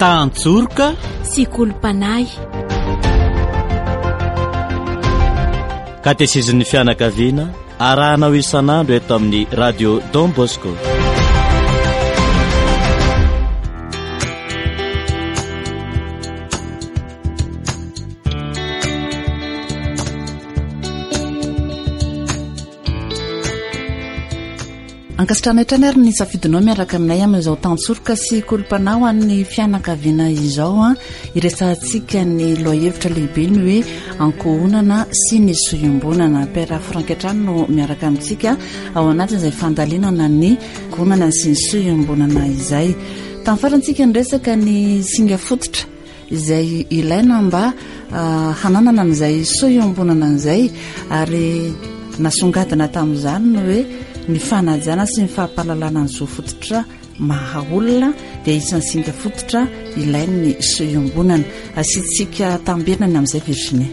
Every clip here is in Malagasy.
tantsorika sy kolompanay. katesezin'ny fianakaviana arahanao isan'andro eto amin'ny radio Don Bosco. ankasitrana hatrany ary ny safidinao miaraka aminay amin'izao tantsorika sy kolompanao an'ny fianakaviana izao a iresantsika ny loahevitra lehibe ny hoe ankohonana sy ny soiombonana. Père Franketrano no miaraka amintsika ao anatin'izay fandalinana ny ankohonana sy ny soiombonana izay. Tamin'ny farantsika nyresaka ny singa fototra izay ilaina mba hananana n'izay soiombonana izay ary nasongadina tamin'izany no hoe ny fanajana sy ny fahampalalana nyzo fototra mahaolona dia isan'ny singa fototra ilainy ny soiombonana. Asitsika tambirnany amin'izay Virginie.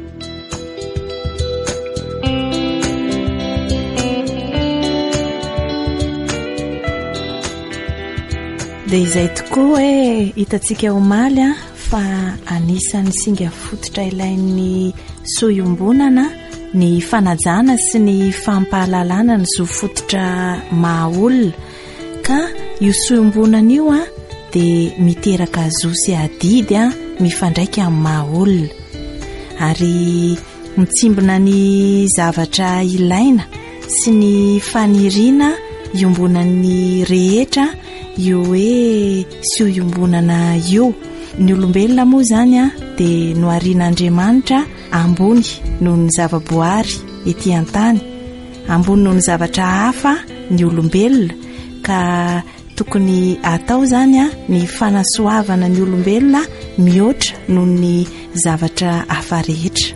Dia izay tokoa hoe hitantsika omaly fa anisan'ny singa fototra ilain'ny soiombonana ny fanajana sy ny fampahalalana ny zo fototra mahaolona. Ka io soiombonana io dia miteraka zo sy adidy mifandraika amin'ny mahaolona ary mitsimbona ny zavatra ilaina sy ny faniriana iombonan'ny rehetra io hoe soiombonana io. Ny olombelona moa zany dia noarian'Andriamanitra ambony noho ny zavaboary ety an-tany, ambony noho ny zavatra hafa ny olombelona, ka tokony atao zany ny fanasoavana ny olombelona mihoatra noho ny zavatra hafa rehetra.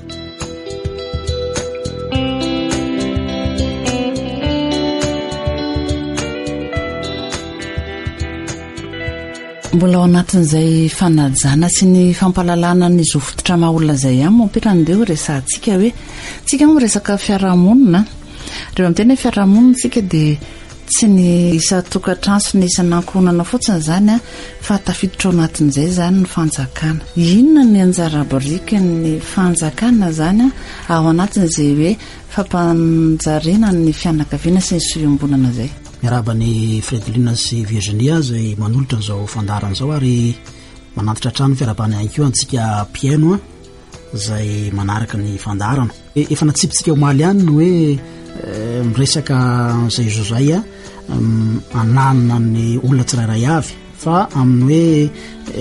Mbola ao anatin'izay fanajana sy ny fampalalana ny zo fototra mahaolona izay ihany mampirany deo resantsika hoe tsika moa resaka fiarahamonina. Reo amin'teny hoe fiarahamonina tsika dia tsy ny isa tokantrano sy ny isan'ankohonana fotsiny zany fa tafiditra ao anatin'izay zany ny fanjakana. Inona ny anjara boriky ny fanjakana zany ao anatin'izay hoe fampanjariana ny fianakaviana sy ny soiombonana zay. Miaraba ny Fredolina sy Virginia zay manolotra n'izao fandarana izao ary manantitra trano fiarabany ihany koa antsika piaino zay manaraka ny fandarana. Efa natsipitsika omaly ihany no hoe miresaka izay zozay ananana ny olona tsirairay avy fa amin'ny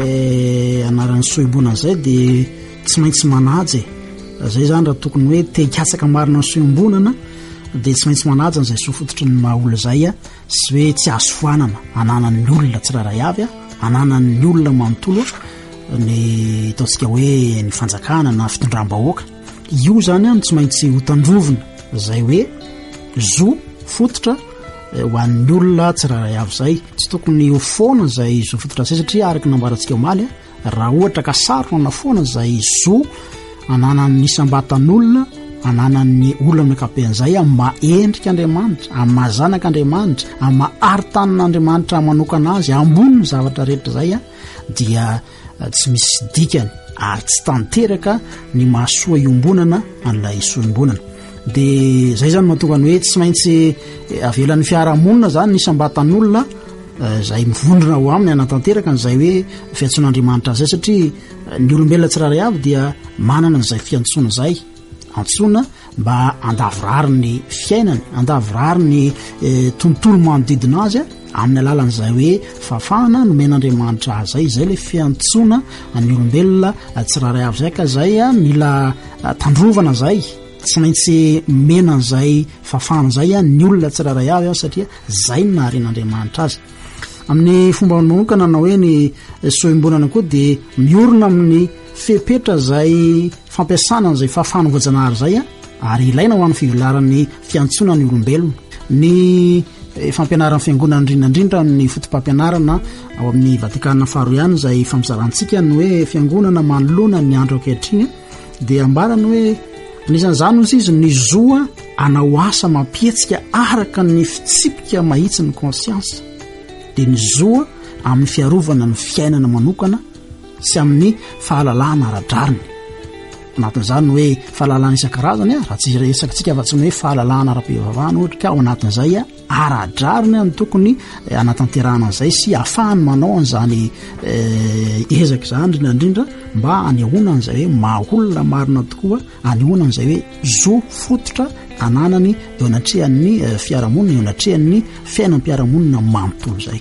hoe anaran'ny soiombonana izay dia tsy maintsy manaja zay zany raha tokony hoe te-hikatsaka marina ny soiombonana dia tsy maintsy manaja n'izay sofototry ny mahaolona izay sy hoe tsy azo foanana ananan'ny olona tsirairay avy ananan'ny olona manontolo ny ataontsika hoe ny fanjakana na fitondram-bahoaka. Io zany no tsy maintsy hotandrovina izay hoe zo fototra ho an'ny olona tsirairay avy izay. Tsy tokony ho foana izay zo fototra izay satria araka nambarantsika omaly raha ohatra ka sarona foana izay zo ananan'ny isam-batan'olona ananan'ny olona amin'ny akapen'izay mahendrika Andriamanitra, mahazanaka Andriamanitra, maharitan'Andriamanitra manokana azy ambony zavatra rehetra izay dia tsy misy dikany ary tsy tanteraka ny mahasoa iombonana an'ilay soiombonana. Dia izay zany mahatonga ny hoe tsy maintsy avelan'ny fiarahamonina zany ny isam-batan'olona izay mivondrona ho aminy anatanteraka n'izay hoe fiantson'Andriamanitra izay satria ny olombelona tsirairay avy dia manana n'izay fiantsona izay antsona mba andavorary ny fiainany, andavorary ny tontolo manodidina azy amin'ny alalan'izay hoe fafana nomen'Andriamanitra azy izay ilay fiantsona ny olombelona tsirairay avy izay ka izay mila tandrovana izay tsy maintsy menan'izay fafana izay ny olona tsirairay avy satria izay no naharen'Andriamanitra azy. Amin'ny fomba manokana na hoe ny soiombonana koa dia miorona amin'ny fepetra izay fampiasana n'izay fafana voajanahary izay ary ilaina ho an'ny fivelaran'ny fiantsona ny olombelona. Ny fampianaran'ny fiangonana indrindrandrindra ny fotom-pampianarana ao amin'ny Vatikana faharoa ihany izay fampizarantsika ny hoe fiangonana manoloana ny andro ankehitriny dia ambarany hoe anisan'izany ozy izy ny zoa anao asa mampihetsika araka ny fitsipika mahitsy ny konsiansa dia ny zoa amin'ny fiarovana ny fiainana manokana sy amin'ny fahalalana ara-drariny. Anatin'izany hoe fahalalana isan-karazany raha tsy resakitsika fa tsy hoe fahalalana ara-pivavahana ohatra ka ao anatin'izay ara-drariny ny tokony anatanterahana an'izay sy ahafahany manao an'izany ezaka izany indrindra mba anehoana an'izay hoe mahaolona marina tokoa, anehoana an'izay hoe zo fototra ananany eo anatrehan'ny fiarahamonina, eo anatrehan'ny fiainam-piarahamonina manontolo izay.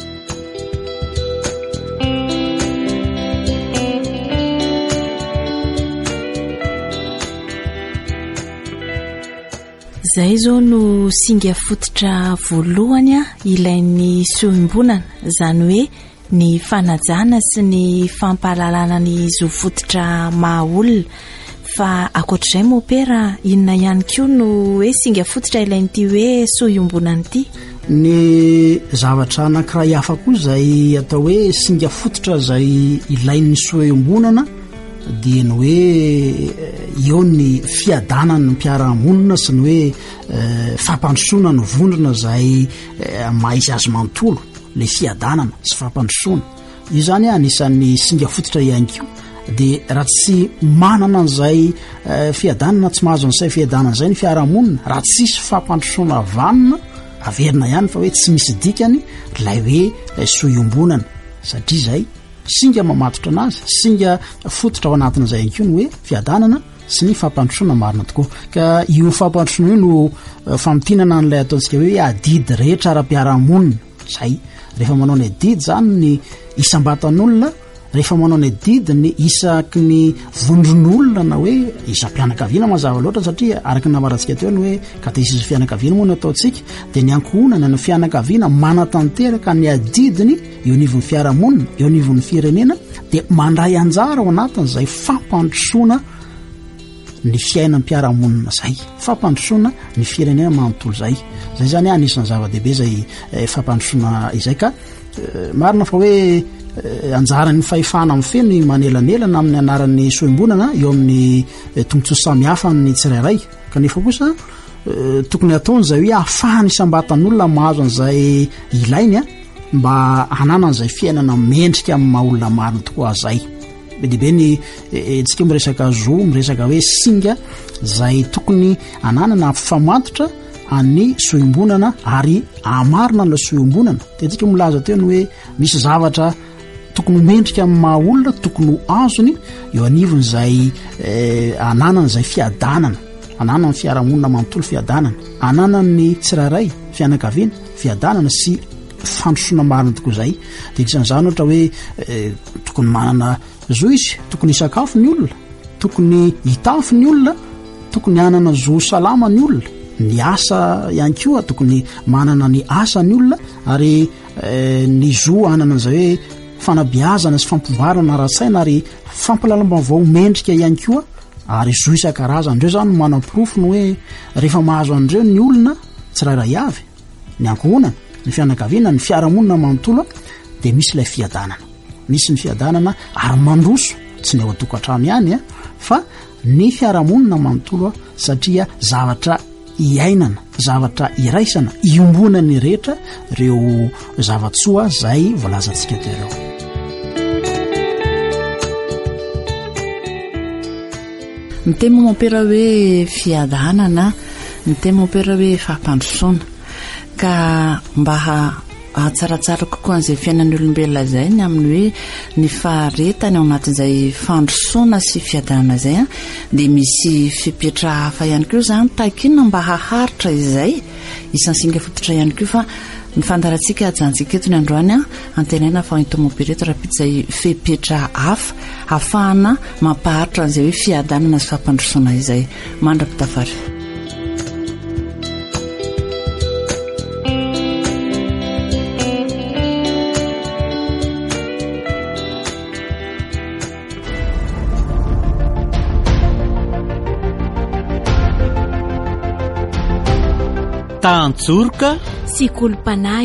Zay zao no singa fototra voalohany ilain'ny soimbonana, izany hoe ny fanajana sy ny fampahalalana ny zo fototra mahaolona. Fa akoatr'izay mopera inona ihany koa no hoe singa fototra ilain'ity hoe soiombonana ity? Ny zavatra anankiray hafa koa izay atao hoe singa fototra izay ilain'ny soiombonana dia ny hoe eo ny fiadanany ny mpiarahamonina sy ny hoe fampandrosoana ny vondrona izay mahisy azy manontolo, le fiadanana sy fampandrosoana. Io zany anisan'ny singa fototra ihany koa. Dia raha tsy manana an'izay fiadanana, tsy mahazo an'izay fiadanana izay ny fiarahamonina, raha tsisy fampandrosoana vanona averina ihany fa hoe tsy misy dikany ilay hoe soiombonana, satria izay singa mamatotra anazy, singa fototra ao anatin'izay ihany koa ny hoe fiadanana sy ny fampandrosoana marina tokoa. Ka io fampandrosoana io no fampinana n'ilay ataontsika hoe adidy rehetra ara-piarahamonina izay. Rehefa manao ny adidy zany ny isam-batan'olona, rehefa manao ny adidy ny isaky ny vondron'olona na hoe isam-pianakaviana mazava loatra, satria araka ny namarantsika teo ny hoe katesisy fianakaviana moa no ataontsika, dia ny ankohonana ny fianakaviana manatanteraka ny adidiny eo anivon'ny fiarahamonina, eo anivon'ny firenena, dia mandray anjara ao anatin'izay fampandrosoana ny fiainam-piarahamonina izay, fampandrosoana ny firenena manontolo izay. Zay zany anisan'ny zava-dehibe izay fampandrosoana izay. Ka marina fa hoe anjaran'ny fahefana amin'ny feno manelanelana amin'ny anaran'ny soimbonana eo amin'ny tombontsoa samihafa amin'ny tsirairay. Kanefa kosa tokony ataony izay hoe ahafahany isam-batan'olona mahazo an'izay ilainy mba hanana an'izay fiainana mendrika amin'ny mahaolona marina tokoa izay. Be dia be ny tsika miresaka zo, miresaka hoe singa izay tokony ananana famatotra any soimbonana ary amarina la soimbonana. Dia tsika milaza teo ny hoe misy zavatra tokony mendrika amin'ny mahaolona, tokony azony eo anivony izay ananana izay fiadanana, ananana ny fiarahamonina manontolo fiadanana, ananana ny tsirairay fianakaviana fiadanana sy fandrosoana marina tokoa izay. Dia isan'izany ohatra hoe tokony manana zo izy, tokony hisakafo ny olona, tokony hitafo ny olona, tokony hanana zo salama ny olona, ny asa ihany koa tokony manana ny asa ny olona, ary ny zo hanana izay hoe fanabiazana sy fampivarana ara-tsaina ary fampalalam-bavao mendrika ihany koa, ary zo isan-karazany. Andreo zany manam-pirofo ny hoe rehefa mahazo andreo ny olona tsirairay avy, ny ankohonana, ny fianakaviana, ny fiarahamonina manontolo, dia misy ilay fiadanana, misy ny fiadanana ary mandroso, tsy ny ao an-tokantrano ihany fa ny fiarahamonina manontolo, satria zavatra iainana, zavatra iraisana, iombonany rehetra ireo zavatsoa izay voalazantsika teo ireo. Ny tema mampera hoe fiadanana, ny tema mampera hoe fampandrosoana, ka mba tsaratsara kokoa an'izay fiainan'ny olombelona izay ny amin'ny hoe ny faharetany ao anatin'izay fandrosoana sy fiadanana izay dia misy fipetra hafa ihany koa izany takinona mba haharitra izay isan'ny singa fototra ihany koa. Fa ny fandarantsika ajantsika eto ny androany antenaina fa intomopereto rapita izay fipetra hafa ahafahana mampaharitra an'izay hoe fiadanana sy fampandrosoana izay. Mandra-pitafary. Tantsorika sy kolompanay.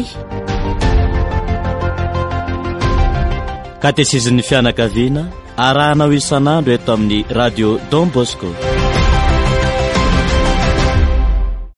Katesizan'ny fianakaviana arahanao isan'andro eto amin'ny radio Don Bosco.